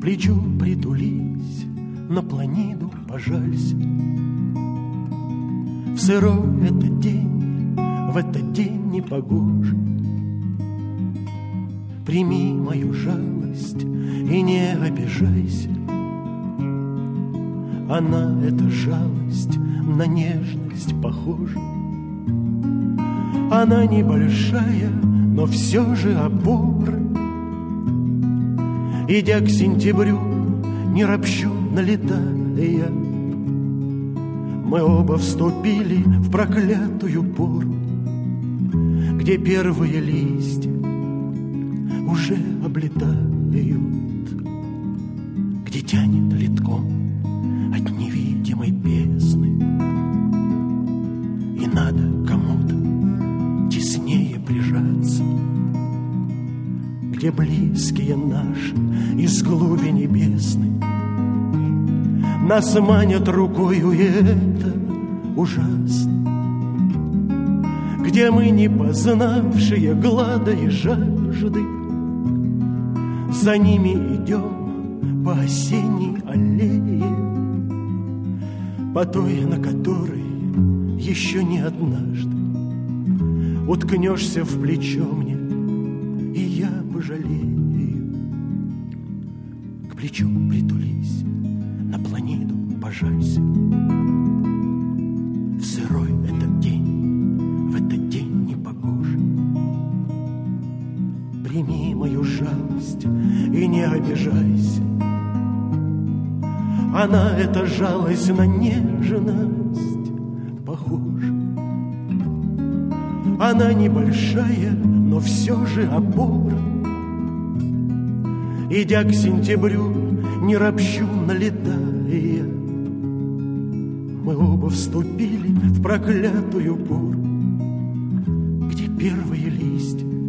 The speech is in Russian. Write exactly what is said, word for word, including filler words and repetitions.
плечу притулись, на планиду пожалься. В сырой этот день, в этот день непогожий, прими мою жалость и не обижайся. Она, эта жалость, на нежность похожа. Она небольшая, но все же опора. Идя к сентябрю, не ропщу налетая, мы оба вступили в проклятую пору, где первые листья уже облетают, где тянет литком от невидимой бездны, и надо кому-то теснее прижаться, где близкие наши из глуби небесной нас манят рукою, и это ужасно, где мы, не познавшие глада и жажды, за ними идем по осенней аллее, по той, на которой еще не однажды уткнешься в плечо мне, и я пожалею. К плечу притулись, на планиду пожалься. В сырой этот день, в этот день непогожий, прими мою жалость и не обижайся. Она, эта жалость, на нежность похожа. Она небольшая, но все же опора. Идя к сентябрю, не ропщу налетая, мы оба вступили в проклятую пору, где первые листья